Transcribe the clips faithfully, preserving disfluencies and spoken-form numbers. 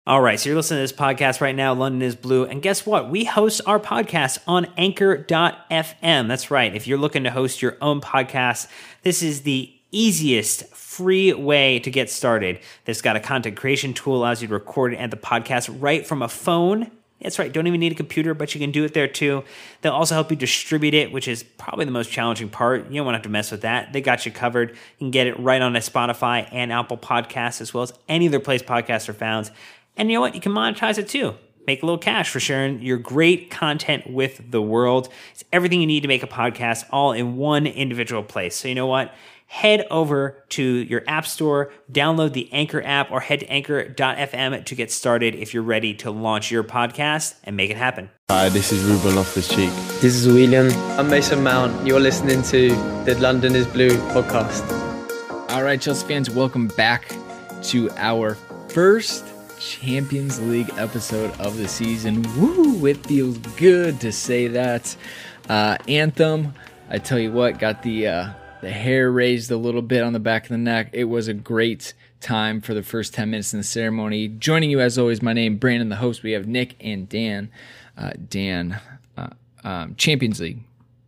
All right, so you're listening to this podcast right now, London is Blue, and guess what? We host our podcast on anchor dot f m. That's right. If you're looking to host your own podcast, this is the easiest free way to get started. This got a content creation tool, allows you to record and add the podcast right from a phone. That's right, don't even need a computer, but you can do it there too. They'll also help you distribute it, which is probably the most challenging part. You don't want to have to mess with that. They got you covered. You can get it right on a Spotify and Apple Podcasts, as well as any other place podcasts are found. And you know what? You can monetize it too. Make a little cash for sharing your great content with the world. It's everything you need to make a podcast all in one individual place. So you know what? Head over to your app store, download the Anchor app, or head to anchor dot f m to get started if you're ready to launch your podcast and make it happen. Hi, this is Ruben Loftus-Cheek. This is William. I'm Mason Mount. You're listening to the London is Blue podcast. All right, Chelsea fans, welcome back to our first Champions League episode of the season. Woo, it feels good to say that. Uh, Anthem, I tell you what, got the... Uh, The hair raised a little bit on the back of the neck. It was a great time for the first ten minutes in the ceremony. Joining you, as always, my name, Brandon, the host. We have Nick and Dan. Uh, Dan, uh, um, Champions League,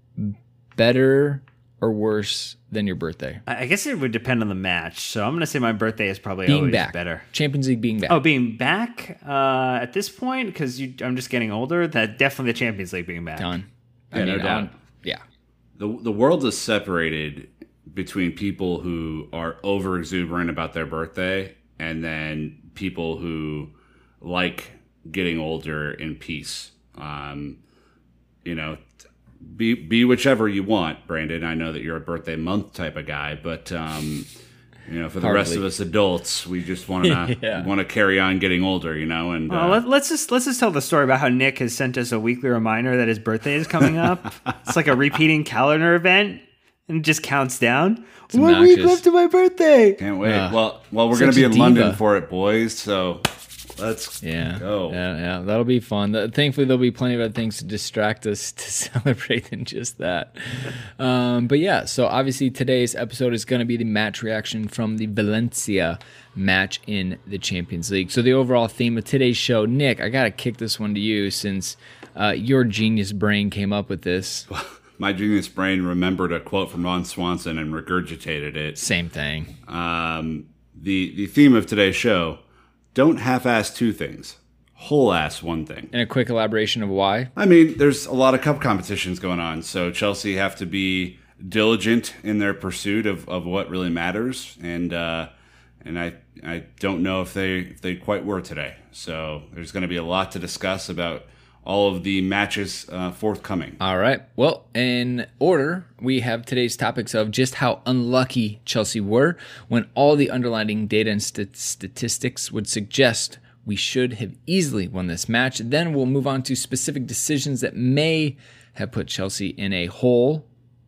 better or worse than your birthday? I guess it would depend on the match. So I'm going to say my birthday is probably being always back. better. Champions League being back. Oh, being back uh, at this point, because I'm just getting older, that definitely the Champions League being back. Done. Yeah, I mean, no doubt. on, yeah. The the world is separated between people who are over exuberant about their birthday and then people who like getting older in peace. Um, you know, be be whichever you want, Brandon. I know that you're a birthday month type of guy, but um, you know, for the Hardly. rest of us adults, we just want to Yeah. want to carry on getting older, you know. And Well, uh, let, let's just let's just tell the story about how Nick has sent us a weekly reminder that his birthday is coming up. It's like a repeating calendar event, and it just counts down. One week obnoxious. left to my birthday. can't wait. Uh, well, well, we're such going to be a in diva. London for it, boys. So let's Yeah. go. Yeah, yeah, that'll be fun. The- Thankfully, there'll be plenty of other things to distract us to celebrate than just that. Um, but yeah, so obviously today's episode is going to be the match reaction from the Valencia match in the Champions League. So the overall theme of today's show, Nick, I got to kick this one to you since uh, your genius brain came up with this. My genius brain remembered a quote from Ron Swanson and regurgitated it. Same thing. Um, the the theme of today's show: don't half-ass two things, whole-ass one thing. And a quick elaboration of why. I mean, there's a lot of cup competitions going on, so Chelsea have to be diligent in their pursuit of, of what really matters, and uh, and I I don't know if they if they quite were today. So there's going to be a lot to discuss about all of the matches uh, forthcoming. All right. Well, in order, we have today's topics of just how unlucky Chelsea were when all the underlying data and st- statistics would suggest we should have easily won this match. Then we'll move on to specific decisions that may have put Chelsea in a hole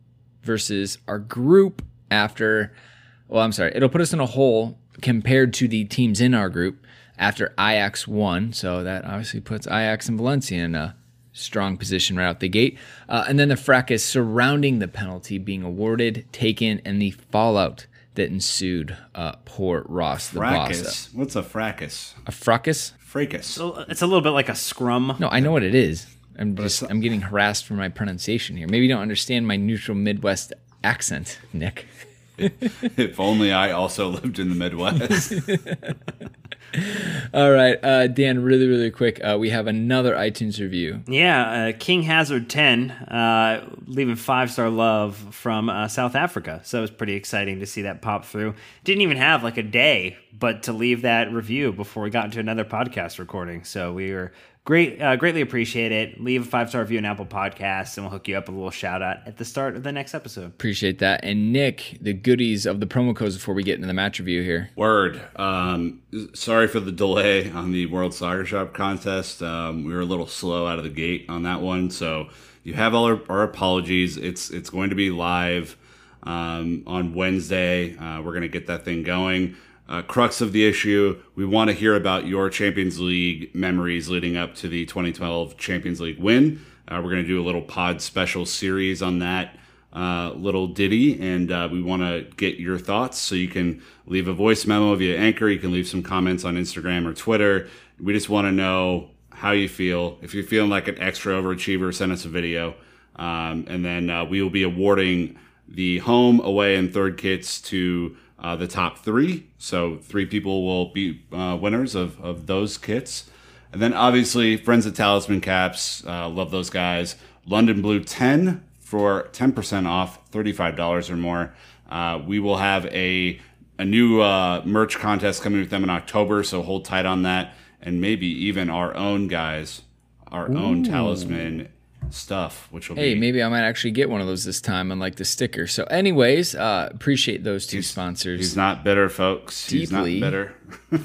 versus our group after, well, I'm sorry, it'll put us in a hole compared to the teams in our group after Ajax won, so that obviously puts Ajax and Valencia in a strong position right out the gate. Uh, and then the fracas surrounding the penalty being awarded, taken, and the fallout that ensued. Uh, poor Ross, the boss. Fracas. What's a fracas? A fracas? Fracas. So it's a little bit like a scrum. No, I know what it is. I'm just I'm getting harassed for my pronunciation here. Maybe you don't understand my neutral Midwest accent, Nick. If only I also lived in the Midwest. All right, uh, Dan, really, really quick. Uh, we have another iTunes review. Yeah, uh, King Hazard ten, uh, leaving five-star love from uh, South Africa. So it was pretty exciting to see that pop through. Didn't even have like a day, but to leave that review before we got into another podcast recording. So we were great, uh, greatly appreciate it. Leave a five-star review on Apple Podcasts, and we'll hook you up with a little shout-out at the start of the next episode. Appreciate that. And Nick, the goodies of the promo codes before we get into the match review here. Word. Um, sorry for the delay on the World Soccer Shop contest. Um, we were a little slow out of the gate on that one, so you have all our, our apologies. It's it's going to be live um, on Wednesday. Uh, we're going to get that thing going. Uh, crux of the issue, we want to hear about your Champions League memories leading up to the twenty twelve Champions League win. Uh, we're going to do a little pod special series on that uh, little ditty, and uh, we want to get your thoughts. So you can leave a voice memo via Anchor. You can leave some comments on Instagram or Twitter. We just want to know how you feel. If you're feeling like an extra overachiever, send us a video. Um, and then uh, we will be awarding the home, away, and third kits to uh, the top three. So three people will be uh, winners of, of those kits. And then obviously, friends at Talisman Caps, uh, love those guys. London Blue ten for ten percent off, thirty-five dollars or more. Uh, we will have a a new uh, merch contest coming with them in October, so hold tight on that. And maybe even our own guys, our Ooh. own Talisman stuff, which will hey, be... maybe I might actually get one of those this time, unlike the sticker. So anyways, uh, appreciate those two he's, sponsors. He's not bitter, folks. Deeply. He's not bitter.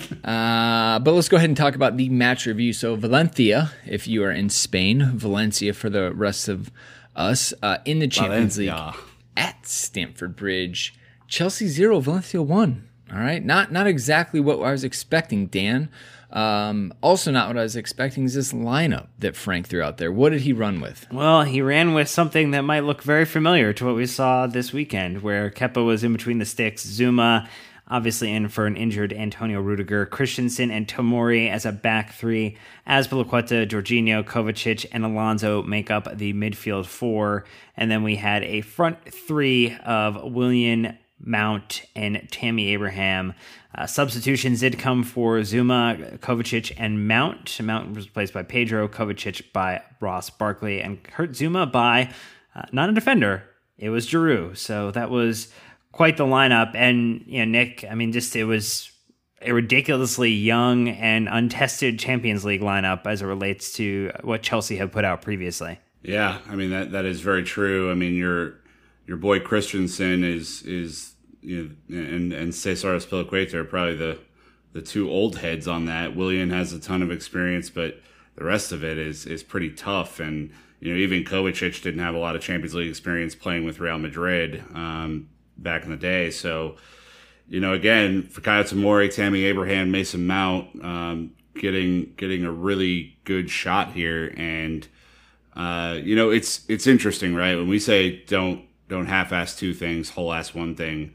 uh, but let's go ahead and talk about the match review. So Valencia, if you are in Spain, Valencia for the rest of us, uh, in the Champions Valencia. League at Stamford Bridge. Chelsea zero, Valencia one. All right, not not exactly what I was expecting, Dan. Um, also not what I was expecting is this lineup that Frank threw out there. What did he run with? Well, he ran with something that might look very familiar to what we saw this weekend, where Kepa was in between the sticks, Zuma obviously in for an injured Antonio Rudiger, Christensen and Tomori as a back three, Azpilicueta, Jorginho, Kovacic, and Alonso make up the midfield four, and then we had a front three of Willian, Mount, and Tammy Abraham. Uh, substitutions did come for Zuma, Kovacic, and Mount. Mount was replaced by Pedro, Kovacic by Ross Barkley, and Kurt Zuma by, uh, not a defender, it was Giroud. So that was quite the lineup. And, you know, Nick, I mean, just it was a ridiculously young and untested Champions League lineup as it relates to what Chelsea had put out previously. Yeah, I mean, that that is very true. I mean, your your boy Christensen is is you know, and and Cesar Azpilicueta are probably the the two old heads on that. Willian has a ton of experience, but the rest of it is is pretty tough. And you know, even Kovacic didn't have a lot of Champions League experience playing with Real Madrid um, back in the day. So, you know, again, Fikayo Tomori, Tammy Abraham, Mason Mount, um, getting getting a really good shot here. And uh, you know, it's it's interesting, right? When we say don't don't half-ass two things, whole-ass one thing.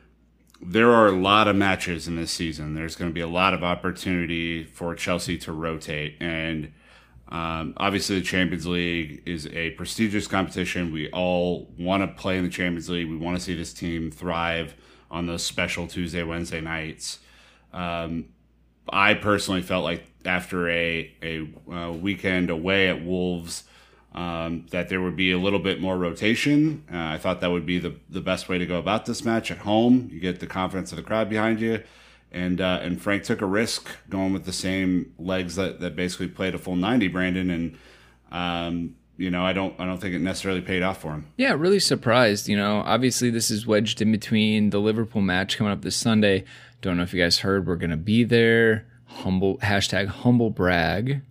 There are a lot of matches in this season. There's going to be a lot of opportunity for Chelsea to rotate. And um, obviously the Champions League is a prestigious competition. We all want to play in the Champions League. We want to see this team thrive on those special Tuesday, Wednesday nights. Um, I personally felt like after a, a uh, weekend away at Wolves, Um, that there would be a little bit more rotation. Uh, I thought that would be the, the best way to go about this match at home. You get the confidence of the crowd behind you. And uh, and Frank took a risk going with the same legs that, that basically played a full ninety, Brandon. And, um, you know, I don't I don't think it necessarily paid off for him. Yeah, really surprised. You know, obviously this is wedged in between the Liverpool match coming up this Sunday. Don't know if you guys heard, we're going to be there. Humble, hashtag humble brag.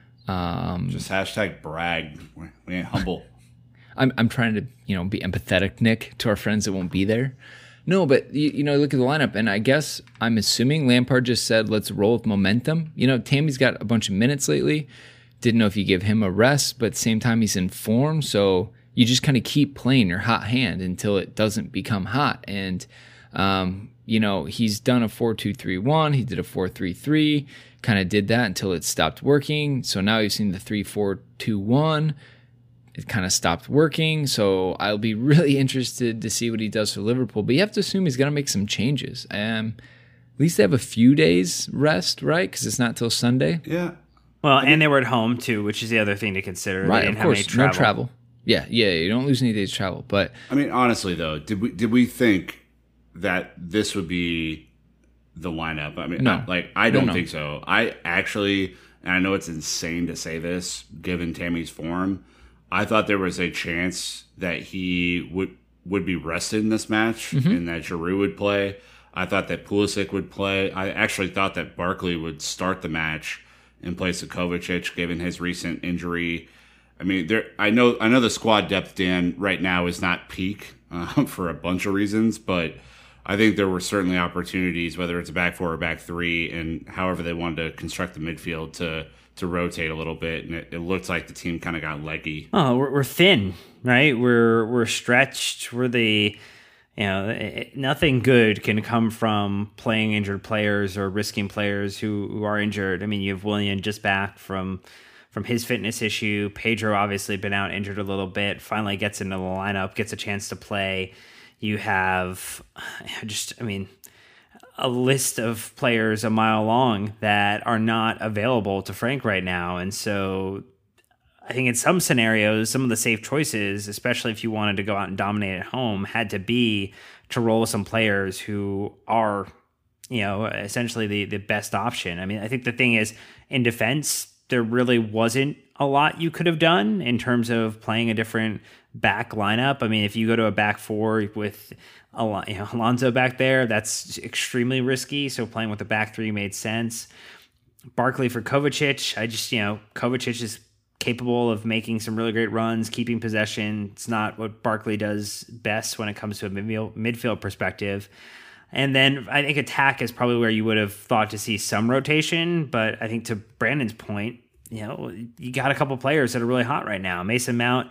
Um, Just hashtag brag. We ain't humble. I'm I'm trying to, you know, be empathetic, Nick, to our friends that won't be there. No, but you, you know, look at the lineup, and I guess I'm assuming Lampard just said, let's roll with momentum. You know, Tammy's got a bunch of minutes lately. Didn't know if you give him a rest, but at the same time he's in form, so you just kind of keep playing your hot hand until it doesn't become hot. And um, you know, he's done a four two three one, he did a four three three. Kind of did that until it stopped working. So now you've seen the three four two one. It kind of stopped working. So I'll be really interested to see what he does for Liverpool. But you have to assume he's going to make some changes. Um, at least they have a few days rest, right? Because it's not till Sunday. Yeah. Well, and they were at home too, which is the other thing to consider. Right, They didn't of course. have any travel. No travel. Yeah, yeah. You don't lose any days travel. But I mean, honestly, though, did we did we think that this would be the lineup? I mean, No. I, like I don't No, no. think so. I actually, and I know it's insane to say this, given Tammy's form, I thought there was a chance that he would would be rested in this match Mm-hmm. and that Giroud would play. I thought that Pulisic would play. I actually thought that Barkley would start the match in place of Kovacic, given his recent injury. I mean, there. I know. I know the squad depth, Dan, right now is not peak uh, for a bunch of reasons, but I think there were certainly opportunities, whether it's a back four or back three, and however they wanted to construct the midfield to to rotate a little bit, and it, it looked like the team kind of got leggy. Oh, we're, we're thin, right? We're we're stretched. We're the, you know, it, nothing good can come from playing injured players or risking players who, who are injured. I mean, you have Willian just back from from his fitness issue. Pedro obviously been out injured a little bit, finally gets into the lineup, gets a chance to play. You have just, I mean, a list of players a mile long that are not available to Frank right now. And so I think in some scenarios, some of the safe choices, especially if you wanted to go out and dominate at home, had to be to roll with some players who are, you know, essentially the, the best option. I mean, I think the thing is, in defense, there really wasn't a lot you could have done in terms of playing a different back lineup. I mean, if you go to a back four with Al- you know, Alonso back there, that's extremely risky. So playing with the back three made sense. Barkley for Kovacic, I just, you know, Kovacic is capable of making some really great runs, keeping possession. It's not what Barkley does best when it comes to a midfield, midfield perspective. And then I think attack is probably where you would have thought to see some rotation. But I think to Brandon's point, you know, you got a couple players that are really hot right now. Mason Mount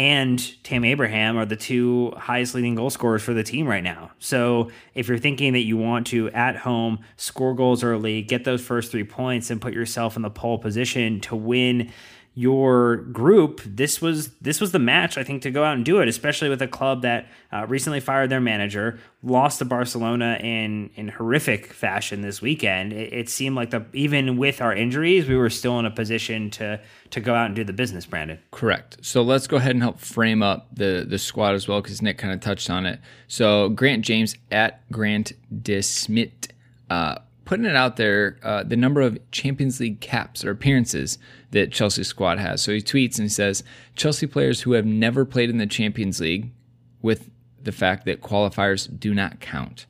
and Tam Abraham are the two highest leading goal scorers for the team right now. So if you're thinking that you want to, at home, score goals early, get those first three points, and put yourself in the pole position to win your group, this was this was the match, I think, to go out and do it, especially with a club that uh, recently fired their manager, lost to Barcelona in in horrific fashion this weekend. It, it seemed like the even with our injuries, we were still in a position to to go out and do the business, Brandon. Correct. So let's go ahead and help frame up the the squad as well, because Nick kind of touched on it. So Grant James at Grant DeSmit, uh, putting it out there, uh, the number of Champions League caps or appearances that Chelsea squad has. So he tweets and he says, Chelsea players who have never played in the Champions League, with the fact that qualifiers do not count: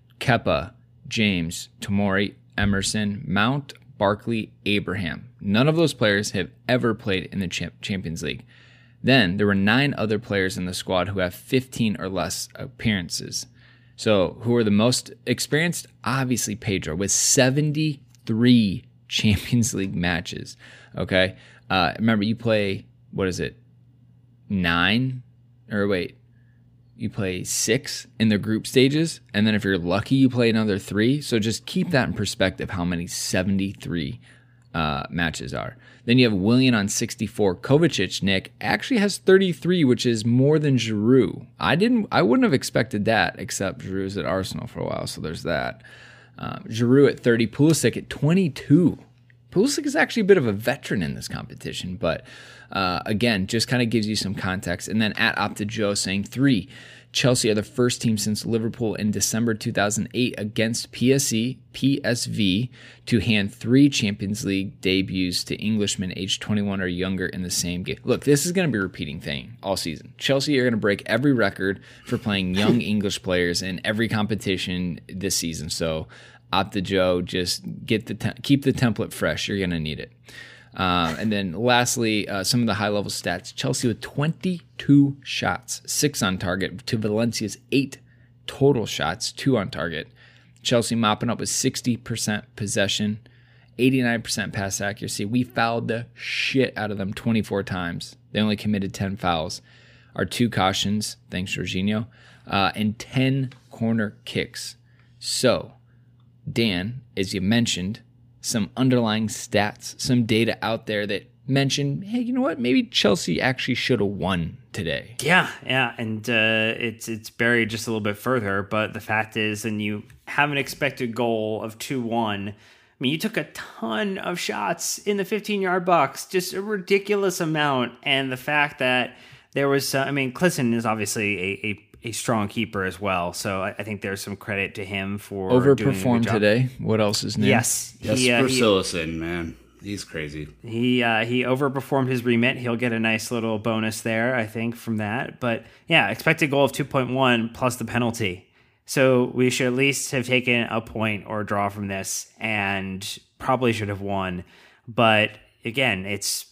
Kepa, James, Tomori, Emerson, Mount, Barkley, Abraham. None of those players have ever played in the Champions League. Then there were nine other players in the squad who have fifteen or less appearances. So who are the most experienced? Obviously Pedro, with seventy-three Champions League matches. Okay. Uh, remember, you play, what is it? Nine? Or wait, you play six in the group stages. And then if you're lucky, you play another three. So just keep that in perspective, how many seventy-three uh, matches are. Then you have Willian on sixty-four. Kovacic, Nick, actually has thirty-three, which is more than Giroud. I didn't, I wouldn't have expected that, except Giroud's at Arsenal for a while, so there's that. Um, Giroud at thirty, Pulisic at twenty-two. Pulisic is actually a bit of a veteran in this competition, but uh, again, just kind of gives you some context. And then at Opta Joe saying three, Chelsea are the first team since Liverpool in December two thousand eight against P S V, P S V to hand three Champions League debuts to Englishmen aged twenty-one or younger in the same game. Look, this is going to be a repeating thing all season. Chelsea are going to break every record for playing young English players in every competition this season. So Opta Joe, just get the te- keep the template fresh. You're going to need it. Um, and then lastly, uh, some of the high-level stats. Chelsea with twenty-two shots, six on target, to Valencia's eight total shots, two on target. Chelsea mopping up with sixty percent possession, eighty-nine percent pass accuracy. We fouled the shit out of them twenty-four times. They only committed ten fouls. Our two cautions, thanks Jorginho, uh, and ten corner kicks. So, Dan, as you mentioned, some underlying stats, some data out there that mention, hey, you know what? Maybe Chelsea actually should have won today. Yeah, yeah, and uh, it's it's buried just a little bit further. But the fact is, and you have an expected goal of two one. I mean, you took a ton of shots in the fifteen-yard box, just a ridiculous amount. And the fact that there was, uh, I mean, Klisten is obviously a, a a strong keeper as well. So I, I think there's some credit to him for overperformed today. What else is new? Yes. He, uh, Silesen, man. He's crazy. He uh, he overperformed his remit. He'll get a nice little bonus there, I think, from that. But yeah, expected goal of two point one plus the penalty. So we should at least have taken a point or a draw from this, and probably should have won. But again, it's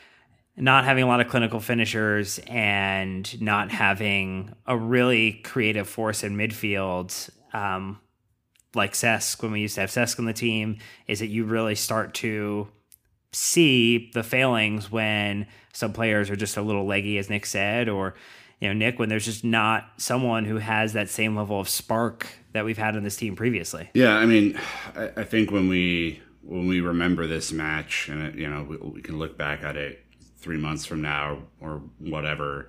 not having a lot of clinical finishers and not having a really creative force in midfield, um, like Cesc, when we used to have Cesc on the team, is that you really start to see the failings when some players are just a little leggy, as Nick said, or you know, Nick, when there's just not someone who has that same level of spark that we've had on this team previously. Yeah, I mean, I, I think when we when we remember this match, and it, you know, we, we can look back at it three months from now or whatever,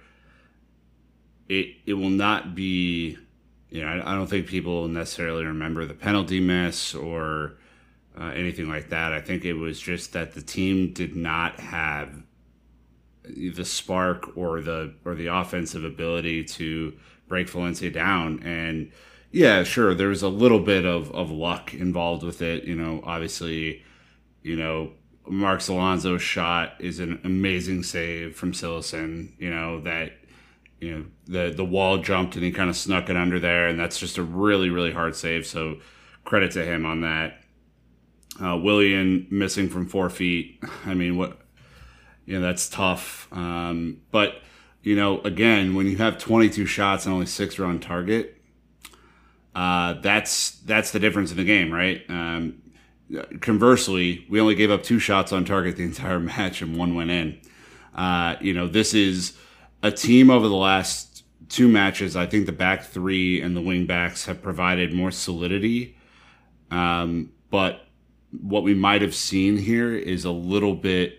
it it will not be, you know, I, I don't think people necessarily remember the penalty miss or uh, anything like that. I think it was just that the team did not have the spark or the or the offensive ability to break Valencia down. And yeah, sure, there was a little bit of, of luck involved with it. You know, obviously, you know, Marcos Alonso's shot is an amazing save from Cillessen. You know, that, you know, the, the wall jumped and he kind of snuck it under there. And that's just a really, really hard save. So credit to him on that. Uh, Willian missing from four feet. I mean, what, you know, that's tough. Um, but, you know, again, when you have twenty-two shots and only six are on target, Uh, that's that's the difference in the game, right? Um, conversely, we only gave up two shots on target the entire match and one went in. Uh, you know, this is a team over the last two matches. I think the back three and the wing backs have provided more solidity. Um, but what we might have seen here is a little bit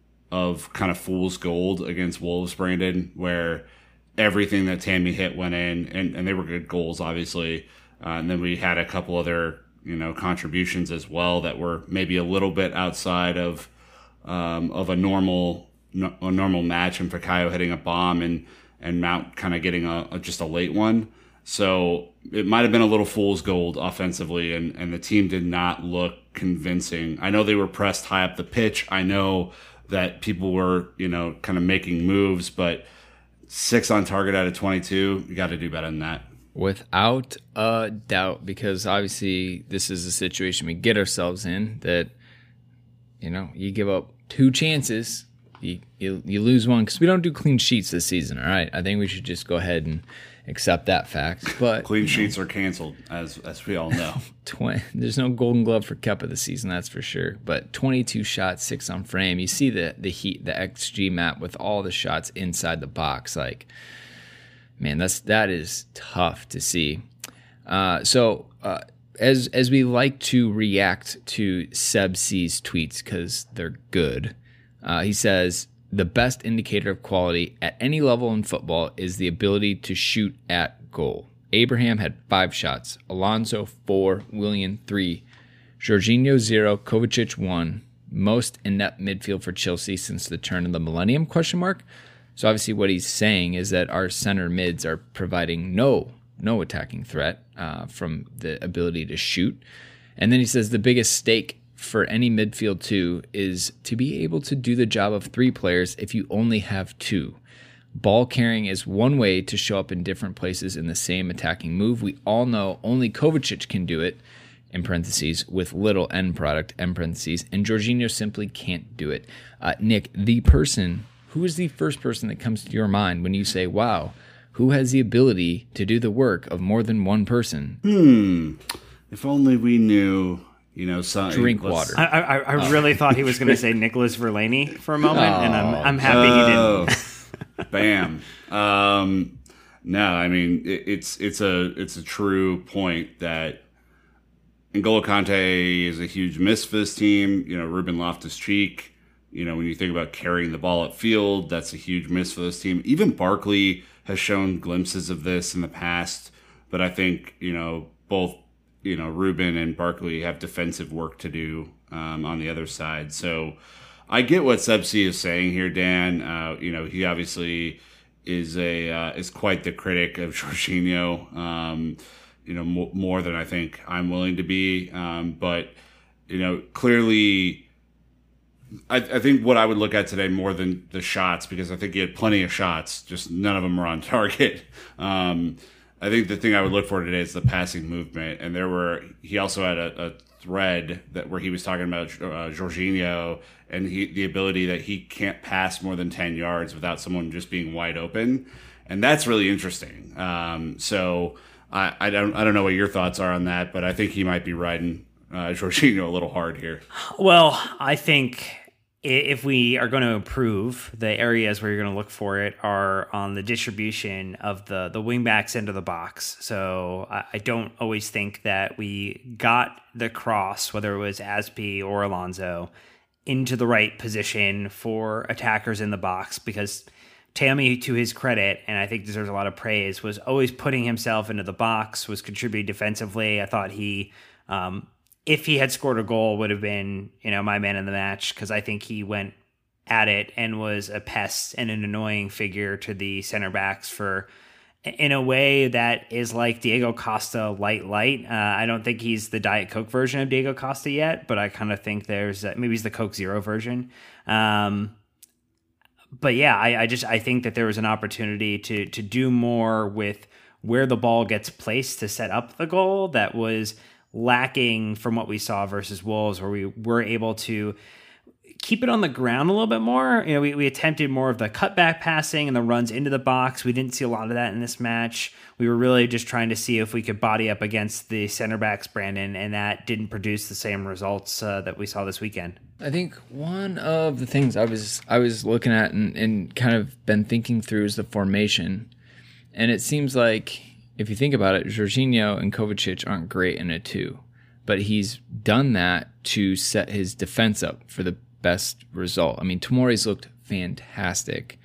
of kind of fool's gold against Wolves, Brandon, where everything that Tammy hit went in, and, and they were good goals, obviously. Uh, and then we had a couple other, you know, contributions as well that were maybe a little bit outside of um, of a normal no, a normal match, and Fikayo hitting a bomb and and Mount kind of getting a, a just a late one. So it might have been a little fool's gold offensively, and, and the team did not look convincing. I know they were pressed high up the pitch. I know that people were, you know, kind of making moves, but six on target out of twenty-two, you got to do better than that. Without a doubt, because obviously this is a situation we get ourselves in that, you know, you give up two chances, you you, you lose one, because we don't do clean sheets this season, all right? I think we should just go ahead and accept that fact. But clean sheets are canceled, as as we all know. twenty, there's no Golden Glove for Kepa this season, that's for sure. But twenty-two shots, six on frame. You see the the heat, the X G map with all the shots inside the box. Like, man, that's that is tough to see. Uh, so uh, as as we like to react to Seb C's tweets because they're good, uh, he says, the best indicator of quality at any level in football is the ability to shoot at goal. Abraham had five shots, Alonso four, Willian three, Jorginho zero, Kovacic one. Most inept midfield for Chelsea since the turn of the millennium? Question mark. So obviously, what he's saying is that our center mids are providing no no attacking threat uh, from the ability to shoot. And then he says the biggest stake for any midfield two is to be able to do the job of three players if you only have two. Ball carrying is one way to show up in different places in the same attacking move. We all know only Kovacic can do it, in parentheses, with little end product, end parentheses, and Jorginho simply can't do it. Uh, Nick, the person, who is the first person that comes to your mind when you say, wow, who has the ability to do the work of more than one person? Hmm. If only we knew... You know, some, drink water. I, I, I really thought he was going to say Nicholas Verlaine for a moment, oh, and I'm I'm happy oh, he didn't. Bam. Um, no, I mean it, it's it's a it's a true point that N'Golo Kante is a huge miss for this team. You know, Ruben Loftus-Cheek. You know, when you think about carrying the ball upfield, that's a huge miss for this team. Even Barkley has shown glimpses of this in the past, but I think you know both. You know, Ruben and Barkley have defensive work to do um, on the other side. So I get what Sebsi is saying here, Dan. Uh, you know, he obviously is a uh, is quite the critic of Jorginho. Um, you know, mo- more than I think I'm willing to be. Um, but you know, clearly, I, I think what I would look at today more than the shots, because I think he had plenty of shots, just none of them were on target. Um, I think the thing I would look for today is the passing movement, and there were. He also had a, a thread that where he was talking about uh, Jorginho and he, the ability that he can't pass more than ten yards without someone just being wide open, and that's really interesting. Um, so I, I don't I don't know what your thoughts are on that, but I think he might be riding uh, Jorginho a little hard here. Well, I think if we are going to improve, the areas where you're going to look for it are on the distribution of the, the wingbacks into the box. So I, I don't always think that we got the cross, whether it was Aspi or Alonso, into the right position for attackers in the box, because Tammy, to his credit, and I think deserves a lot of praise, was always putting himself into the box, was contributing defensively. I thought he... Um, if he had scored a goal, would have been, you know, my man in the match, because I think he went at it and was a pest and an annoying figure to the center backs for, in a way that is like Diego Costa light light. Uh, I don't think he's the Diet Coke version of Diego Costa yet, but I kind of think there's a, maybe he's the Coke Zero version. Um, but yeah, I, I just I think that there was an opportunity to to do more with where the ball gets placed to set up the goal that was lacking from what we saw versus Wolves, where we were able to keep it on the ground a little bit more. You know, we, we attempted more of the cutback passing and the runs into the box. We didn't see a lot of that in this match. We were really just trying to see if we could body up against the center backs, Brandon, and that didn't produce the same results uh, that we saw this weekend. I think one of the things I was I was looking at and, and kind of been thinking through is the formation. And it seems like, if you think about it, Jorginho and Kovacic aren't great in a two, but he's done that to set his defense up for the best result. I mean, Tomori's looked fantastic.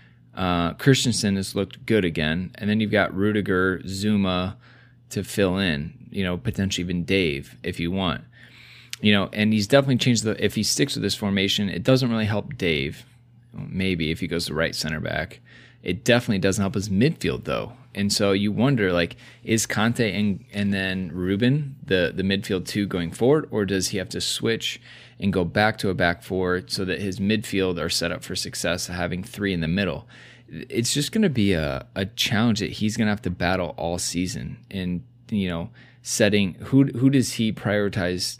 Uh, Christensen has looked good again. And then you've got Rudiger, Zuma to fill in, you know, potentially even Dave if you want. You know, and he's definitely changed the, if he sticks with this formation, it doesn't really help Dave. Well, maybe if he goes to right center back. It definitely doesn't help his midfield, though. And so you wonder, like, is Conte and and then Ruben the, the midfield two going forward, or does he have to switch and go back to a back four so that his midfield are set up for success, having three in the middle? It's just going to be a, a challenge that he's going to have to battle all season. And, you know, setting, who who does he prioritize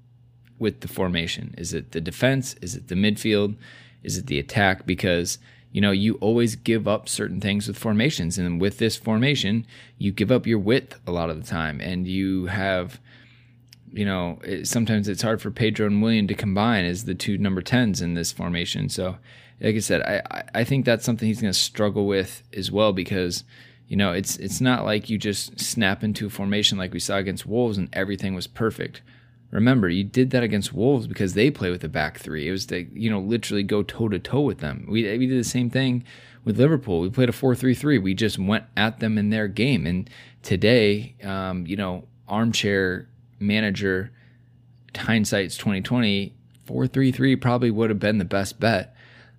with the formation? Is it the defense? Is it the midfield? Is it the attack? Because, you know, you always give up certain things with formations. And with this formation, you give up your width a lot of the time. And you have, you know, it, sometimes it's hard for Pedro and Willian to combine as the two number tens in this formation. So, like I said, I, I think that's something he's going to struggle with as well, because, you know, it's it's not like you just snap into a formation like we saw against Wolves and everything was perfect. Remember, you did that against Wolves because they play with the back three. It was to, you know, literally go toe-to-toe with them. We we did the same thing with Liverpool. We played a four three three. We just went at them in their game. And today, um, you know, armchair manager, hindsight's twenty twenty, four three three probably would have been the best bet.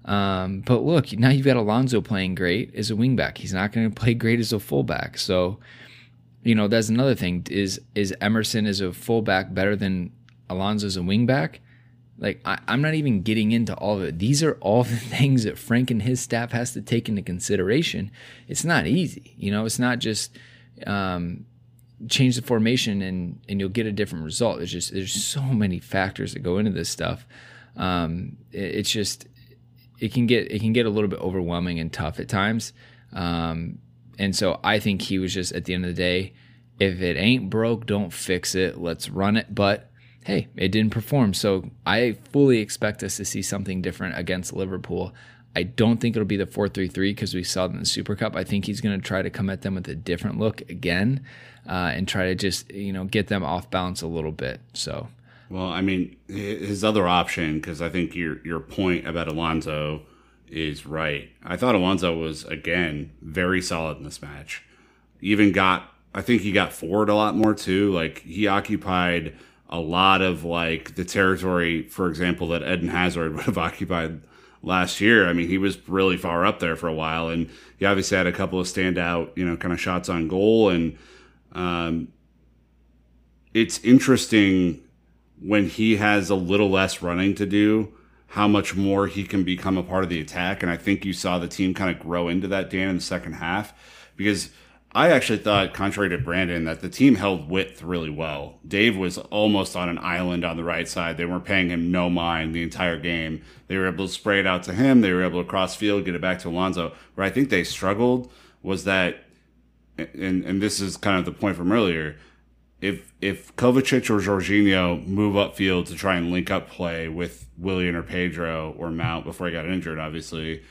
Um, but look, now you've got Alonso playing great as a wingback. He's not going to play great as a fullback. So, you know, that's another thing. Is is Emerson as a fullback better than Alonso as a wingback? Like, I, I'm not even getting into all of it. These are all the things that Frank and his staff has to take into consideration. It's not easy. You know, it's not just um, change the formation and, and you'll get a different result. It's just, there's so many factors that go into this stuff. Um, it, it's just, it can get, it can get a little bit overwhelming and tough at times. Um, And so I think he was just, at the end of the day, if it ain't broke, don't fix it. Let's run it. But, hey, it didn't perform. So I fully expect us to see something different against Liverpool. I don't think it'll be the four three three because we saw it in the Super Cup. I think he's going to try to come at them with a different look again uh, and try to just, you know, get them off balance a little bit. So, well, I mean, his other option, because I think your your point about Alonso is right. I thought Alonso was, again, very solid in this match. Even got, I think he got forward a lot more too. Like, he occupied a lot of, like, the territory, for example, that Eden Hazard would have occupied last year. I mean, he was really far up there for a while, and he obviously had a couple of standout, you know, kind of shots on goal. And um, it's interesting when he has a little less running to do, how much more he can become a part of the attack. And I think you saw the team kind of grow into that, Dan, in the second half, because I actually thought, contrary to Brandon, that the team held width really well. Dave was almost on an island on the right side. They weren't paying him no mind the entire game. They were able to spray it out to him. They were able to cross field, get it back to Alonso. Where I think they struggled was that, and, and this is kind of the point from earlier, if if Kovacic or Jorginho move upfield to try and link up play with Willian or Pedro or Mount before he got injured, obviously,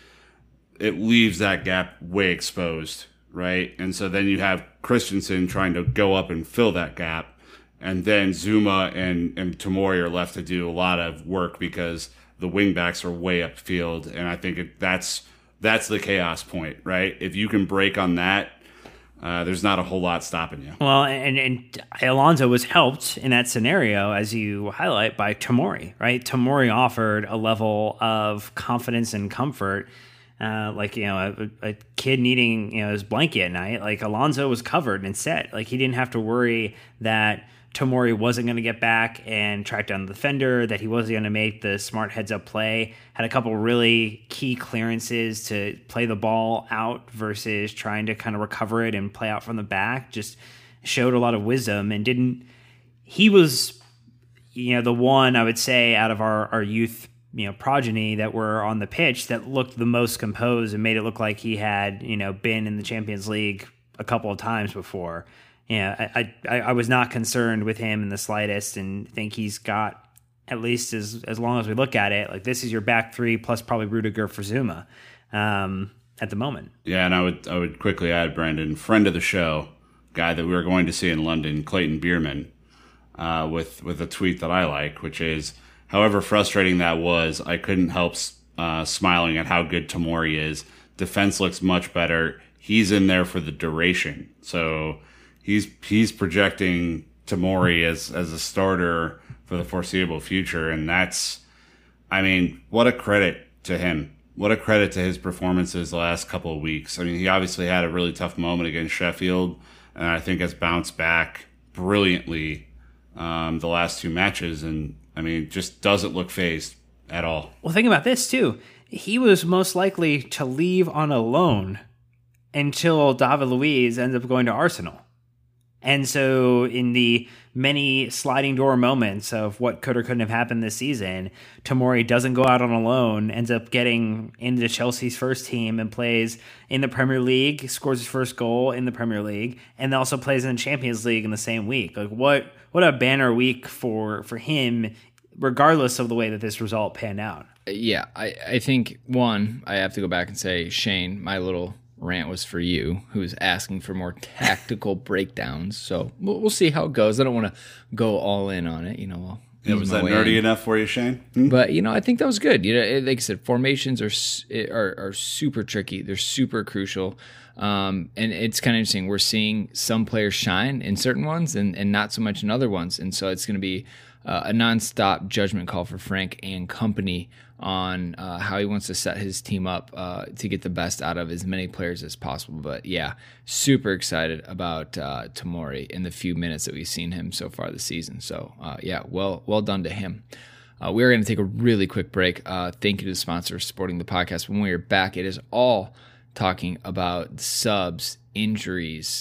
it leaves that gap way exposed, right? And so then you have Christensen trying to go up and fill that gap, and then Zuma and, and Tomori are left to do a lot of work because the wingbacks are way upfield, and I think it, that's that's the chaos point, right? If you can break on that, Uh, there's not a whole lot stopping you. Well, and, and Alonso was helped in that scenario, as you highlight, by Tomori, right? Tomori offered a level of confidence and comfort, uh, like, you know, a, a kid needing, you know, his blanket at night. Like, Alonso was covered and set. Like, he didn't have to worry that Tomori wasn't going to get back and track down the defender, that he wasn't going to make the smart heads-up play. Had a couple really key clearances to play the ball out versus trying to kind of recover it and play out from the back. Just showed a lot of wisdom and didn't... He was, you know, the one, I would say, out of our, our youth, you know, progeny that were on the pitch that looked the most composed and made it look like he had, you know, been in the Champions League a couple of times before. Yeah, I, I I was not concerned with him in the slightest, and think he's got, at least as as long as we look at it, like this is your back three plus probably Rudiger for Zuma um, at the moment. Yeah, and I would I would quickly add, Brandon, friend of the show, guy that we were going to see in London, Clayton Bierman, uh, with with a tweet that I like, which is, however frustrating that was, I couldn't help uh, smiling at how good Tomori is. Defense looks much better. He's in there for the duration, so. He's he's projecting Tomori as, as a starter for the foreseeable future, and that's, I mean, what a credit to him. What a credit to his performances the last couple of weeks. I mean, he obviously had a really tough moment against Sheffield, and I think has bounced back brilliantly um, the last two matches, and, I mean, just doesn't look phased at all. Well, think about this, too. He was most likely to leave on a loan until David Luiz ends up going to Arsenal. And so in the many sliding door moments of what could or couldn't have happened this season, Tomori doesn't go out on a loan, ends up getting into Chelsea's first team and plays in the Premier League, scores his first goal in the Premier League, and also plays in the Champions League in the same week. Like what what a banner week for, for him, regardless of the way that this result panned out. Yeah, I, I think, one, I have to go back and say, Shane, my little rant was for you, who's asking for more tactical breakdowns. So we'll, we'll see how it goes. I don't want to go all in on it. You know, I'll yeah, was that nerdy in. enough for you, Shane? Hmm? But you know, I think that was good. You know, like I said, formations are are, are super tricky. They're super crucial, um, and it's kind of interesting. We're seeing some players shine in certain ones, and, and not so much in other ones. And so it's going to be uh, a nonstop judgment call for Frank and company on uh, how he wants to set his team up uh, to get the best out of as many players as possible. But yeah, super excited about uh, Tomori in the few minutes that we've seen him so far this season. So uh, yeah, well well done to him. Uh, we're going to take a really quick break. Uh, thank you to the sponsor supporting the podcast. When we are back, it is all talking about subs, injuries,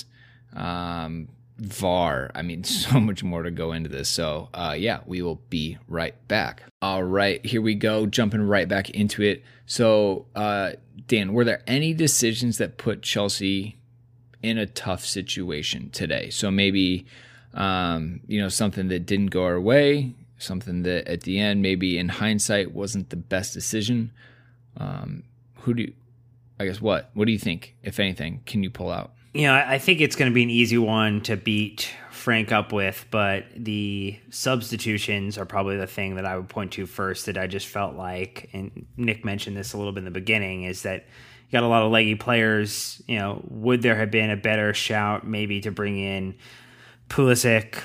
um, V A R. I mean, so much more to go into this. So, uh, yeah, we will be right back. All right, here we go, jumping right back into it. So, uh, Dan, were there any decisions that put Chelsea in a tough situation today? So maybe, um, you know, something that didn't go our way, something that at the end, maybe in hindsight, wasn't the best decision. Um, who do you, I guess, what? What do you think, if anything, can you pull out? You know, I think it's going to be an easy one to beat Frank up with, but the substitutions are probably the thing that I would point to first that I just felt like, and Nick mentioned this a little bit in the beginning, is that you got a lot of leggy players. You know, would there have been a better shout maybe to bring in Pulisic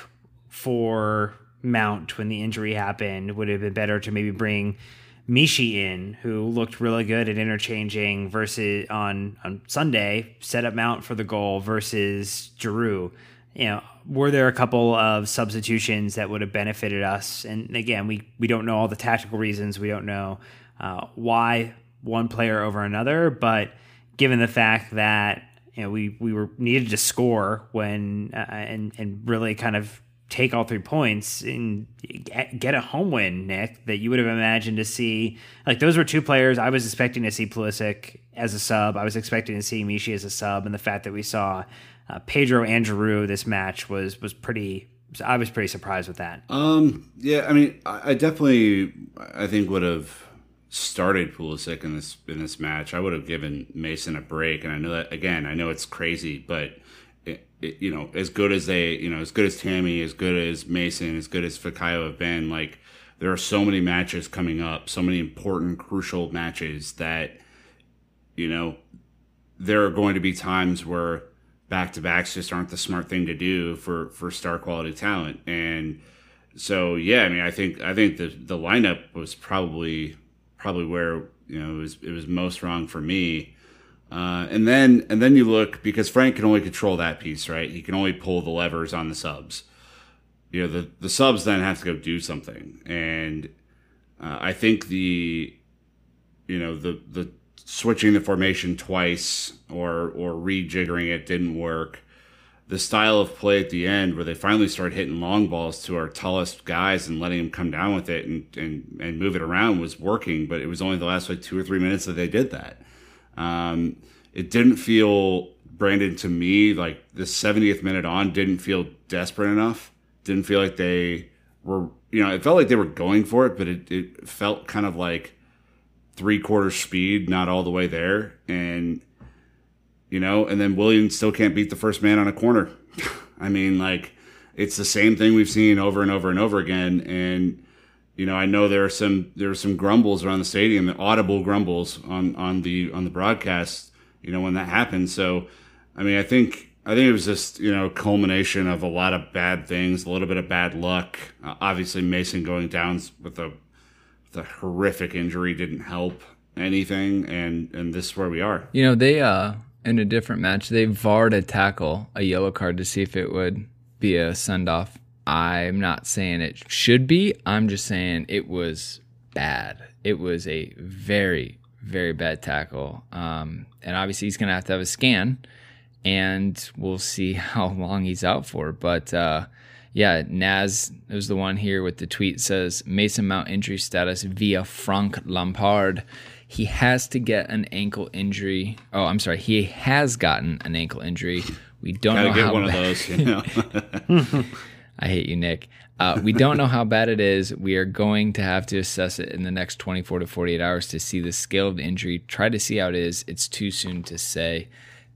for Mount when the injury happened? Would it have been better to maybe bring Mishi in, who looked really good at interchanging versus on, on Sunday, set up Mount for the goal versus Giroud? You know, were there a couple of substitutions that would have benefited us? And again, we, we don't know all the tactical reasons. We don't know uh, why one player over another, but given the fact that, you know, we, we were needed to score when uh, and and really kind of take all three points and get a home win, Nick, that you would have imagined to see. Like, those were two players I was expecting to see Pulisic as a sub. I was expecting to see Mishi as a sub, and the fact that we saw uh, Pedro and Giroud this match was was pretty So I was pretty surprised with that. Um, yeah, I mean, I, I definitely, I think would have started Pulisic in this in this match. I would have given Mason a break, and I know that again. I know it's crazy, but it, it, you know, as good as they, you know, as good as Tammy, as good as Mason, as good as Fikayo have been, like there are so many matches coming up, so many important, crucial matches that, you know, there are going to be times where back-to-backs just aren't the smart thing to do for, for star quality talent. And so, yeah, I mean, I think I think the the lineup was probably probably where, you know, it was it was most wrong for me. Uh, and then and then you look, because Frank can only control that piece, right? He can only pull the levers on the subs. You know, the, the subs then have to go do something. And uh, I think the, you know, the the switching the formation twice or or rejiggering it didn't work. The style of play at the end where they finally started hitting long balls to our tallest guys and letting them come down with it and, and, and move it around was working, but it was only the last like two or three minutes that they did that. Um, it didn't feel, Brandon, to me, like the seventieth minute on didn't feel desperate enough. Didn't feel like they were, you know, it felt like they were going for it, but it, it felt kind of like three quarters speed, not all the way there. And, you know, and then Willian still can't beat the first man on a corner. I mean, like, it's the same thing we've seen over and over and over again. And, you know, I know there are some there are some grumbles around the stadium, audible grumbles on, on the on the broadcast, you know, when that happened. So, I mean, I think I think it was just, you know, culmination of a lot of bad things, a little bit of bad luck. Uh, obviously, Mason going down with a with a horrific injury didn't help anything, and and this is where we are. You know, they uh in a different match, they V A R'd a tackle, a yellow card, to see if it would be a send-off. I'm not saying it should be. I'm just saying it was bad. It was a very, very bad tackle. Um, and obviously he's going to have to have a scan, and we'll see how long he's out for. But, uh, yeah, Naz is the one here with the tweet, says, Mason Mount injury status via Frank Lampard. He has to get an ankle injury. Oh, I'm sorry. He has gotten an ankle injury. We don't Gotta know get how one bad. of those, you know. I hate you, Nick. Uh, we don't know how bad it is. We are going to have to assess it in the next twenty-four to forty-eight hours to see the scale of the injury. Try to see how it is. It's too soon to say.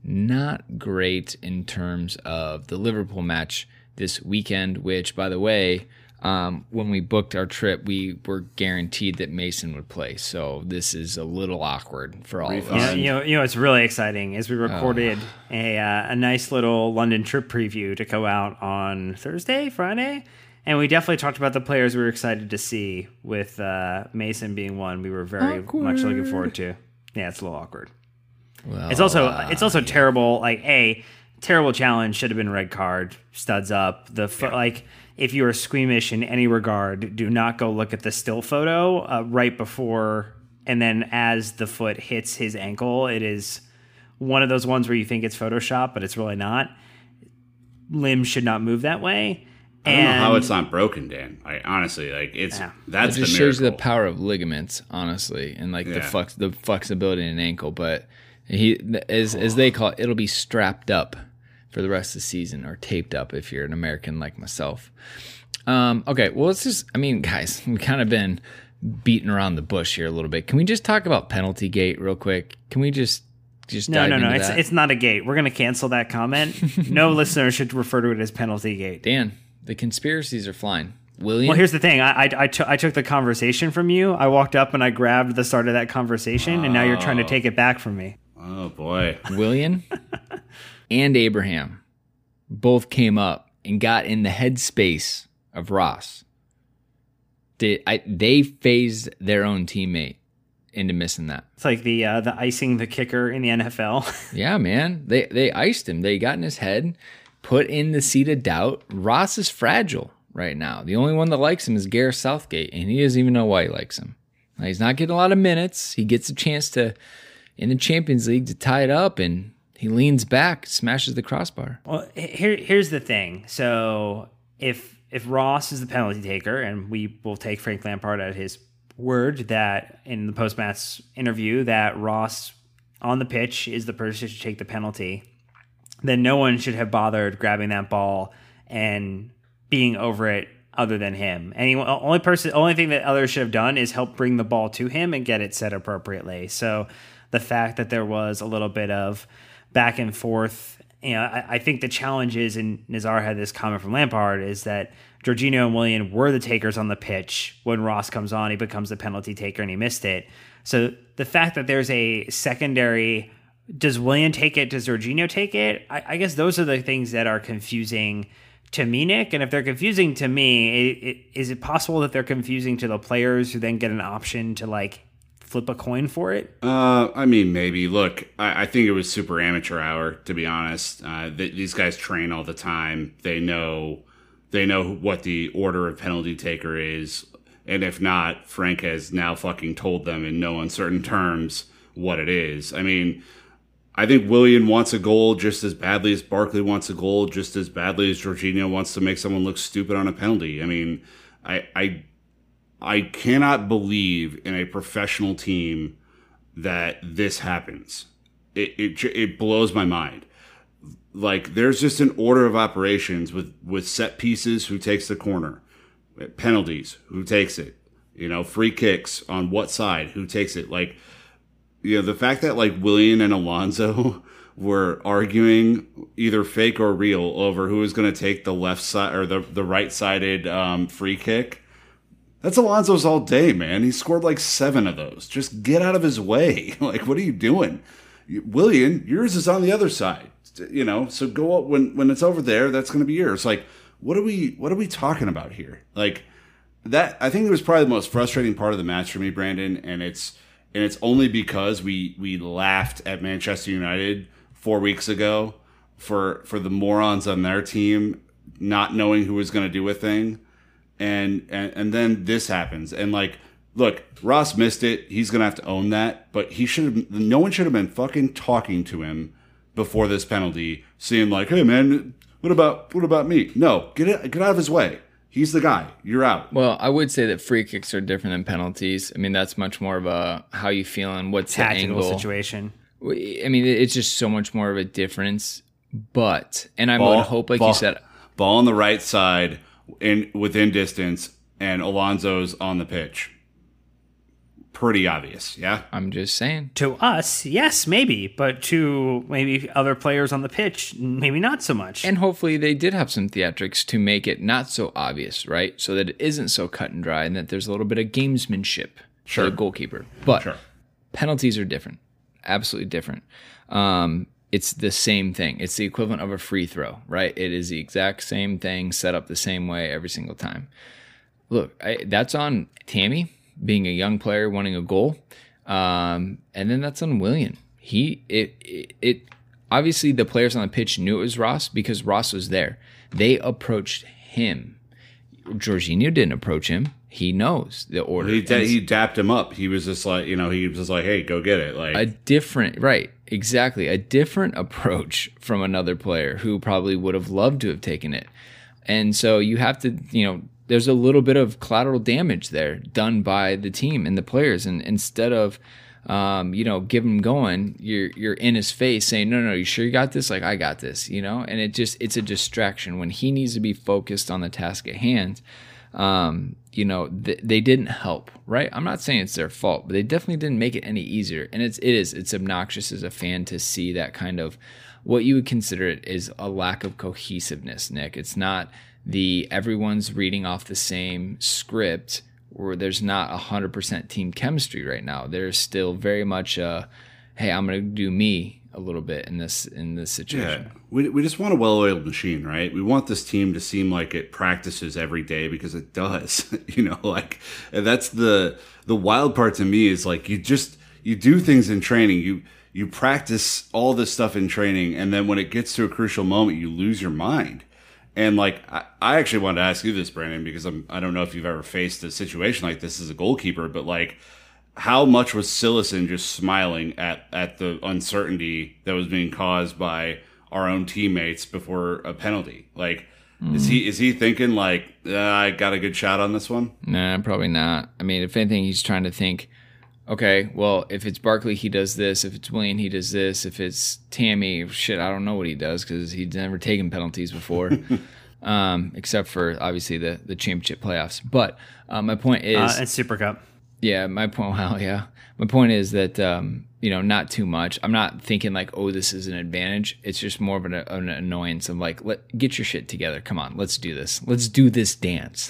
Not great in terms of the Liverpool match this weekend, which, by the way, um, when we booked our trip, we were guaranteed that Mason would play. So this is a little awkward for all of You know, us. you know, you know, it's really exciting as we recorded a uh, a nice little London trip preview to go out on Thursday, Friday, and we definitely talked about the players we were excited to see. With uh, Mason being one, we were very Awkward. much looking forward to. Yeah, it's a little awkward. Well, It's also uh, it's also terrible. Like a terrible challenge should have been red card, studs up. The fo- like if you are squeamish in any regard, do not go look at the still photo uh, right before and then as the foot hits his ankle. It is one of those ones where you think it's Photoshop, but it's really not. Limbs should not move that way. I don't know how And- it's not broken, Dan. Like honestly, like it's Yeah. It that's just the shows you the miracle. power of ligaments, honestly, and like the Yeah. flex, the flexibility in an ankle. But he, as as they call it, it'll be strapped up for the rest of the season, or taped up if you're an American like myself. Um, okay, well, let's just. I mean, guys, we've kind of been beating around the bush here a little bit. Can we just talk about penalty gate real quick? Can we just just No, dive no, no. into It's that? it's not a gate. We're gonna cancel that comment. No listener should refer to it as penalty gate. Dan, the conspiracies are flying. William, Well, here's the thing. I, I, I, took, I took the conversation from you. I walked up and I grabbed the start of that conversation, and now you're trying to take it back from me. Oh boy. William and Abraham both came up and got in the headspace of Ross. They, I, they phased their own teammate into missing that. It's like the uh, the icing the kicker in the N F L. Yeah, man. They they iced him. They got in his head, put in the seed of doubt. Ross is fragile right now. The only one that likes him is Gareth Southgate, and he doesn't even know why he likes him. Now, he's not getting a lot of minutes. He gets a chance to, in the Champions League, to tie it up, and he leans back, smashes the crossbar. Well, here here's the thing. So if if Ross is the penalty taker, and we will take Frank Lampard at his word that in the post-match interview that Ross on the pitch is the person who should take the penalty, then no one should have bothered grabbing that ball and being over it other than him. And he, only person, only thing that others should have done is help bring the ball to him and get it set appropriately. So the fact that there was a little bit of back and forth, you know, I, I think the challenge is, and Nazar had this comment from Lampard, is that Jorginho and Willian were the takers on the pitch. When Ross comes on, he becomes the penalty taker and he missed it. So the fact that there's a secondary, does Willian take it? Does Jorginho take it? I, I guess those are the things that are confusing to me, Nick. And if they're confusing to me, it, it, is it possible that they're confusing to the players who then get an option to like flip a coin for it? Uh, I mean, maybe. Look, I, I think it was super amateur hour, to be honest. Uh, th- these guys train all the time. They know, they know what the order of penalty taker is. And if not, Frank has now fucking told them in no uncertain terms what it is. I mean, I think Willian wants a goal just as badly as Barkley wants a goal, just as badly as Jorginho wants to make someone look stupid on a penalty. I mean, I I, I cannot believe in a professional team that this happens. It, it it blows my mind. Like, there's just an order of operations with, with set pieces, who takes the corner, penalties, who takes it, you know, free kicks on what side, who takes it. Like, you know, the fact that like Willian and Alonso were arguing either fake or real over who was going to take the left side or the, the right sided um, free kick. That's Alonso's all day, man. He scored like seven of those. Just get out of his way. Like, what are you doing? Willian, yours is on the other side, you know, so go up when, when it's over there, that's going to be yours. Like, what are we, what are we talking about here? Like that, I think it was probably the most frustrating part of the match for me, Brandon. And it's, And it's only because we, we laughed at Manchester United four weeks ago for for the morons on their team not knowing who was going to do a thing. And, and and then this happens. And, like, look, Ross missed it. He's going to have to own that. But he should have, no one should have been fucking talking to him before this penalty, saying, like, hey, man, what about what about me? No, get it, get out of his way. He's the guy. You're out. Well, I would say that free kicks are different than penalties. I mean, that's much more of a how you feeling, what's the Tactical angle situation. I mean, it's just so much more of a difference. But, and I Ball, would hope, like ball, you said, ball on the right side, in within distance, and Alonso's on the pitch. Pretty obvious, yeah? I'm just saying. To us, yes, maybe. But to maybe other players on the pitch, maybe not so much. And hopefully they did have some theatrics to make it not so obvious, right? So that it isn't so cut and dry and that there's a little bit of gamesmanship Sure. for the goalkeeper. But Sure. penalties are different. Absolutely different. Um, it's the same thing. It's the equivalent of a free throw, right? It is the exact same thing, set up the same way every single time. Look, I, that's on Tammy, being a young player wanting a goal, um, and then that's on Willian. He it, it it obviously the players on the pitch knew it was Ross because Ross was there. They approached him. Jorginho didn't approach him. He knows the order. He da- he dapped him up. He was just like, you know, he was just like, hey, go get it. Like a different, right? Exactly, a different approach from another player who probably would have loved to have taken it. And so you have to, you know. There's a little bit of collateral damage there done by the team and the players. And instead of, um, you know, give him going, you're you're in his face saying, no, no, you sure you got this? Like, I got this, you know? And it just, it's a distraction when he needs to be focused on the task at hand. Um, you know, th- they didn't help, right? I'm not saying it's their fault, but they definitely didn't make it any easier. And it's, it is, it's obnoxious as a fan to see that kind of, what you would consider it is a lack of cohesiveness, Nick. It's not the everyone's reading off the same script where there's not one hundred percent team chemistry right now. There's still very much a, hey, I'm going to do me a little bit in this in this situation. Yeah, we we just want a well-oiled machine, right? We want this team to seem like it practices every day because it does. You know, like, and that's the the wild part to me is like you just you do things in training. You you practice all this stuff in training, and then when it gets to a crucial moment, you lose your mind. And like, I, I actually wanted to ask you this, Brandon, because I'm, I don't know if you've ever faced a situation like this as a goalkeeper, but like, how much was Cillessen just smiling at, at the uncertainty that was being caused by our own teammates before a penalty? Like, mm. is he is he thinking like, uh, I got a good shot on this one? Nah, probably not. I mean, if anything, he's trying to think, okay, well, if it's Barkley, he does this. If it's Willian, he does this. If it's Tammy, shit, I don't know what he does because he's never taken penalties before. um, except for obviously the the championship playoffs. But uh, my point is, uh, and Super Cup. Yeah, my point. Well, yeah, my point is that um, you know, not too much. I'm not thinking like, oh, this is an advantage. It's just more of an, an annoyance of like, let get your shit together. Come on, let's do this. Let's do this dance.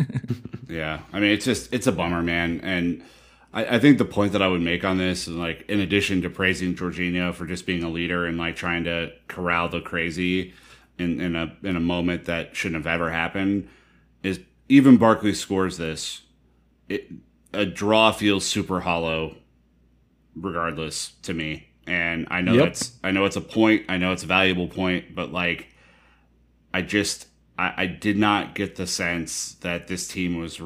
Yeah, I mean, it's just it's a bummer, man. And I, I think the point that I would make on this is like, in addition to praising Jorginho for just being a leader and like trying to corral the crazy in, in a in a moment that shouldn't have ever happened, is even Barkley scores this. It, a draw feels super hollow regardless to me. And I know Yep. that's I know it's a point, I know it's a valuable point, but like I just I, I did not get the sense that this team was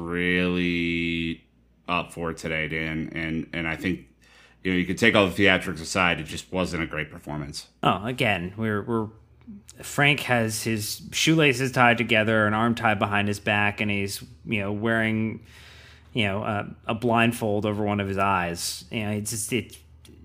really up for it today, Dan. And and I think, you know, you could take all the theatrics aside, it just wasn't a great performance. Oh, again, we're we're Frank has his shoelaces tied together, an arm tied behind his back, and he's, you know, wearing, you know, uh, a blindfold over one of his eyes. You know, it's just it,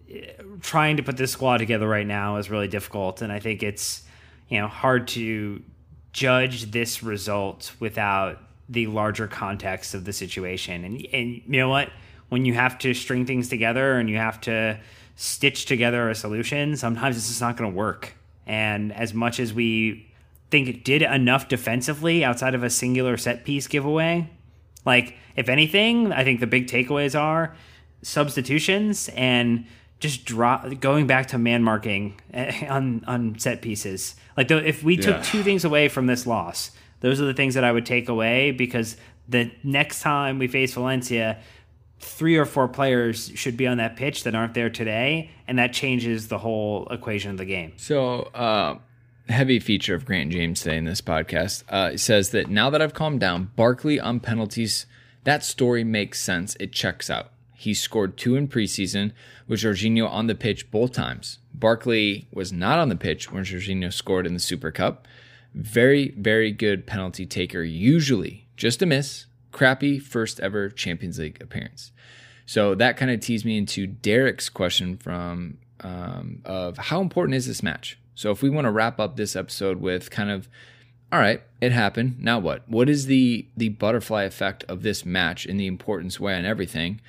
trying to put this squad together right now is really difficult, and I think it's, you know, hard to judge this result without the larger context of the situation. And and you know what, when you have to string things together and you have to stitch together a solution, sometimes it's just not going to work. And as much as we think it did enough defensively outside of a singular set piece giveaway, like, if anything, I think the big takeaways are substitutions and just drop going back to man marking on on set pieces. Like, if we took Yeah. two things away from this loss, those are the things that I would take away, because the next time we face Valencia, three or four players should be on that pitch that aren't there today, and that changes the whole equation of the game. So, uh, heavy feature of Grant James today in this podcast. Uh, it says that now that I've calmed down, Barkley on penalties, that story makes sense. It checks out. He scored two in preseason with Jorginho on the pitch both times. Barkley was not on the pitch when Jorginho scored in the Super Cup. Very, very good penalty taker, usually just a miss. Crappy first ever Champions League appearance. So that kind of teased me into Derek's question from um, of how important is this match? So if we want to wrap up this episode with kind of, all right, it happened. Now what? What is the the butterfly effect of this match in the importance way on everything?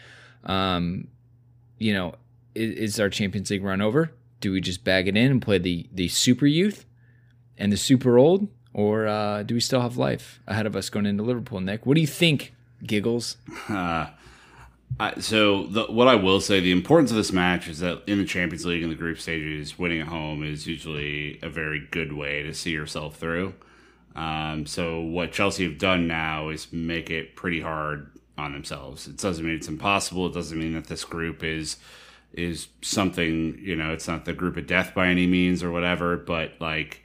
Um, you know, is, is our Champions League run over? Do we just bag it in and play the the super youth and the super old? Or uh, do we still have life ahead of us going into Liverpool, Nick? What do you think, Giggles? Uh, I, so the, what I will say, the importance of this match is that in the Champions League in the group stages, winning at home is usually a very good way to see yourself through. Um, so what Chelsea have done now is make it pretty hard on themselves. It doesn't mean it's impossible. It doesn't mean that this group is is something, you know, it's not the group of death by any means or whatever, but like,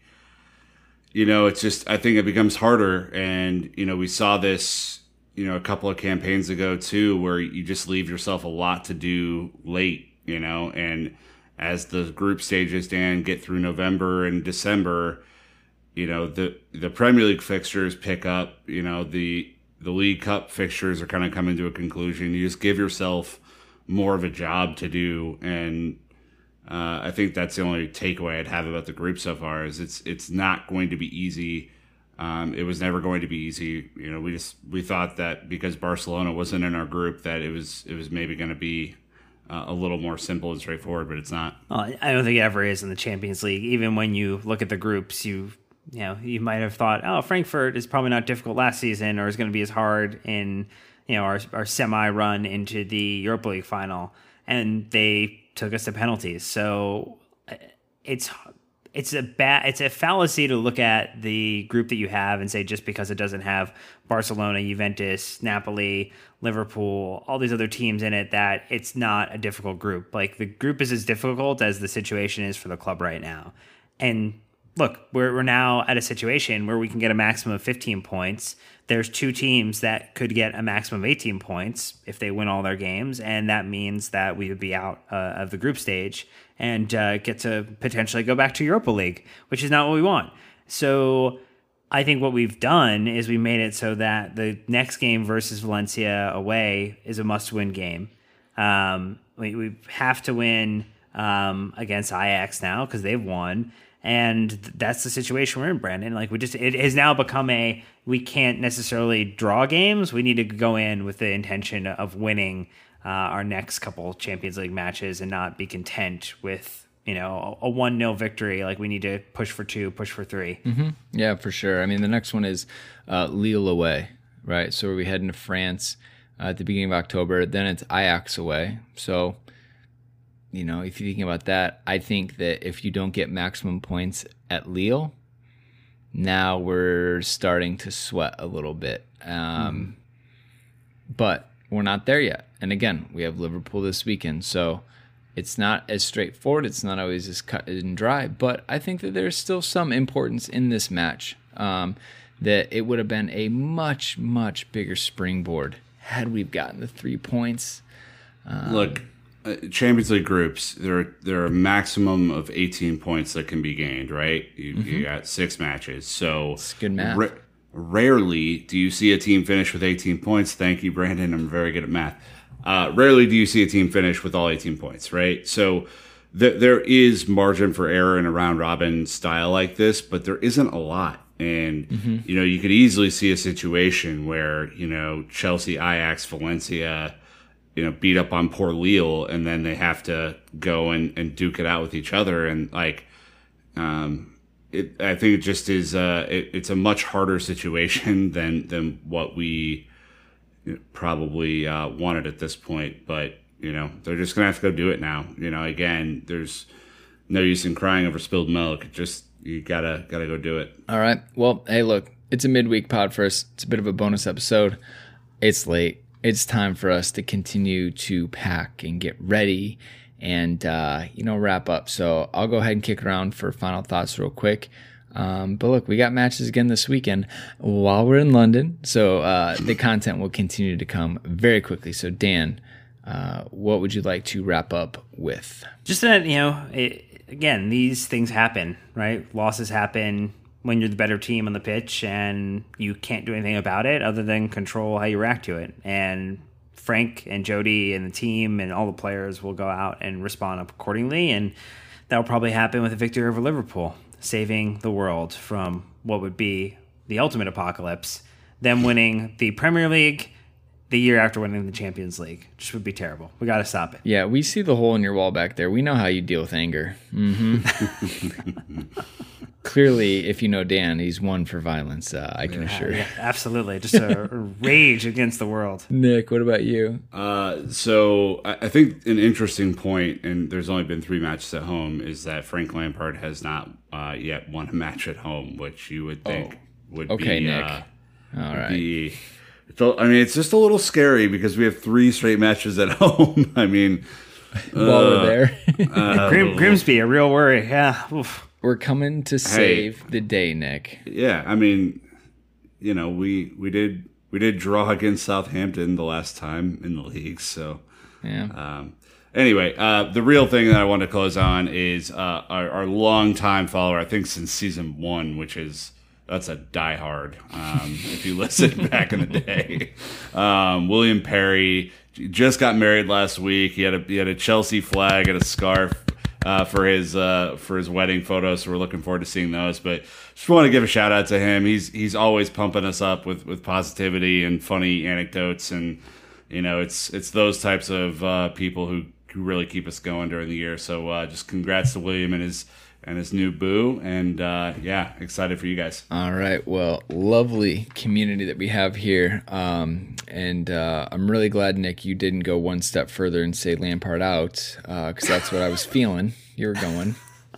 you know, it's just, I think it becomes harder. And, you know, we saw this, you know, a couple of campaigns ago too, where you just leave yourself a lot to do late, you know, and as the group stages, Dan, get through November and December, you know, the, the Premier League fixtures pick up, you know, the, the League Cup fixtures are kind of coming to a conclusion. You just give yourself more of a job to do. And, Uh, I think that's the only takeaway I'd have about the group so far is it's it's not going to be easy. Um, it was never going to be easy. You know, we just we thought that because Barcelona wasn't in our group that it was it was maybe going to be uh, a little more simple and straightforward, but it's not. Well, I don't think it ever is in the Champions League. Even when you look at the groups, you you know you might have thought, oh, Frankfurt is probably not difficult last season, or is going to be as hard in you know our our semi run into the Europa League final, and they took us to penalties. So it's it's a bad it's a fallacy to look at the group that you have and say just because it doesn't have Barcelona, Juventus, Napoli, Liverpool, all these other teams in it, that it's not a difficult group. Like, the group is as difficult as the situation is for the club right now. And look, we're we're now at a situation where we can get a maximum of fifteen points. There's two teams that could get a maximum of eighteen points if they win all their games, and that means that we would be out uh, of the group stage and uh, get to potentially go back to Europa League, which is not what we want. So I think what we've done is we made it so that the next game versus Valencia away is a must-win game. Um, we, we have to win um, against Ajax now because they've won. And that's the situation we're in, Brandon. Like we just, it has now become a, we can't necessarily draw games. We need to go in with the intention of winning uh, our next couple Champions League matches and not be content with, you know, a one nil victory. Like we need to push for two, push for three. Mm-hmm. Yeah, for sure. I mean, the next one is uh, Lille away, right? So we head into France uh, at the beginning of October. Then it's Ajax away. So, you know, if you're thinking about that, I think that if you don't get maximum points at Lille, now we're starting to sweat a little bit. Um, mm. But we're not there yet. And again, we have Liverpool this weekend. So it's not as straightforward. It's not always as cut and dry. But I think that there's still some importance in this match, um, that it would have been a much, much bigger springboard had we gotten the three points. Um, Look. Uh, Champions League groups, there are, there are a maximum of eighteen points that can be gained, right? You, mm-hmm. you got six matches. So it's good math. Ra- rarely do you see a team finish with eighteen points. Thank you, Brandon. I'm very good at math. Uh, rarely do you see a team finish with all eighteen points, right? So th- there is margin for error in a round robin style like this, but there isn't a lot. And, mm-hmm. you know, you could easily see a situation where, you know, Chelsea, Ajax, Valencia, you know, beat up on poor Lille, and then they have to go and, and duke it out with each other. And like, um, it, I think it just is, uh, it, it's a much harder situation than, than what we probably, uh, wanted at this point. But, you know, they're just going to have to go do it now. You know, again, there's no use in crying over spilled milk. It just, you gotta, gotta go do it. All right. Well, hey, look, it's a midweek pod for us. It's a bit of a bonus episode. It's late. It's time for us to continue to pack and get ready and, uh, you know, wrap up. So I'll go ahead and kick around for final thoughts real quick. Um, but look, we got matches again this weekend while we're in London. So uh, the content will continue to come very quickly. So Dan, uh, what would you like to wrap up with? Just that, you know, it, again, these things happen, right? Losses happen when you're the better team on the pitch, and you can't do anything about it other than control how you react to it. And Frank and Jody and the team and all the players will go out and respond accordingly, and that will probably happen with a victory over Liverpool, saving the world from what would be the ultimate apocalypse, them winning the Premier League the year after winning the Champions League. Just would be terrible. We got to stop it. Yeah, we see the hole in your wall back there. We know how you deal with anger. Mm-hmm. Clearly, if you know Dan, he's one for violence, uh, I can yeah, assure you. Yeah, absolutely. Just a rage against the world. Nick, what about you? Uh, so I, I think an interesting point, and there's only been three matches at home, is that Frank Lampard has not uh, yet won a match at home, which you would think oh. would okay, be... Nick. Uh, All right. Be, I mean, it's just a little scary because we have three straight matches at home. I mean... While uh, we're there. uh, Grim, Grimsby, a real worry. Yeah. Oof. We're coming to save hey, the day, Nick. Yeah, I mean, you know, we we did we did draw against Southampton the last time in the league. So, yeah. Um, anyway, uh, the real thing that I want to close on is uh, our, our longtime follower, I think since season one, which is that's a diehard. Um, if you listen back in the day, um, William Perry just got married last week. He had a he had a Chelsea flag and a scarf. Uh, for his uh, for his wedding photos, so we're looking forward to seeing those. But just want to give a shout out to him. He's he's always pumping us up with, with positivity and funny anecdotes, and you know it's it's those types of uh, people who, who really keep us going during the year. So uh, just congrats to William and his and his new boo, and uh, yeah, excited for you guys. All right, well, lovely community that we have here, um, and uh, I'm really glad, Nick, you didn't go one step further and say Lampard out, because uh, that's what I was feeling you were going.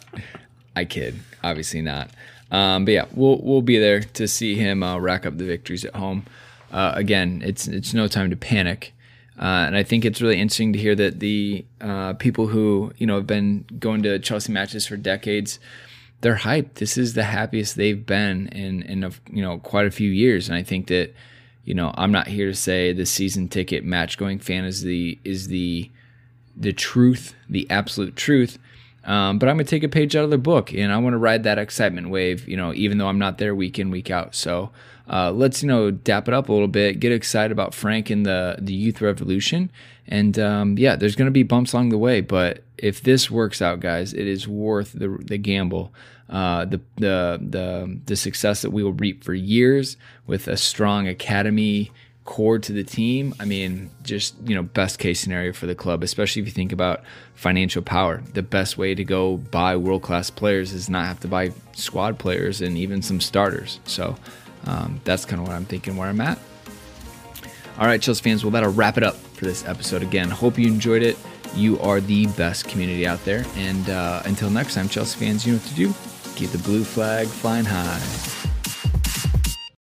I kid, obviously not. Um, but yeah, we'll we'll be there to see him uh, rack up the victories at home. Uh, again, it's it's no time to panic. Uh, and I think it's really interesting to hear that the uh, people who, you know, have been going to Chelsea matches for decades, they're hyped. This is the happiest they've been in, in a, you know, quite a few years. And I think that, you know, I'm not here to say the season ticket match going fan is the is the the truth, the absolute truth. Um, but I'm going to take a page out of their book, and I want to ride that excitement wave, you know, even though I'm not there week in, week out. So uh, let's, you know, dap it up a little bit, get excited about Frank and the, the youth revolution. And, um, yeah, there's going to be bumps along the way. But if this works out, guys, it is worth the, the gamble. uh, the, the the the success that we will reap for years with a strong academy core to the team. I mean, just, you know, best case scenario for the club, especially if you think about financial power. The best way to go buy world-class players is not have to buy squad players and even some starters. So um, that's kind of what I'm thinking, where I'm at. All right, Chelsea fans, well, that'll wrap it up for this episode. Again, hope you enjoyed it. You are the best community out there. And uh, until next time, Chelsea fans, you know what to do. Keep the blue flag flying high.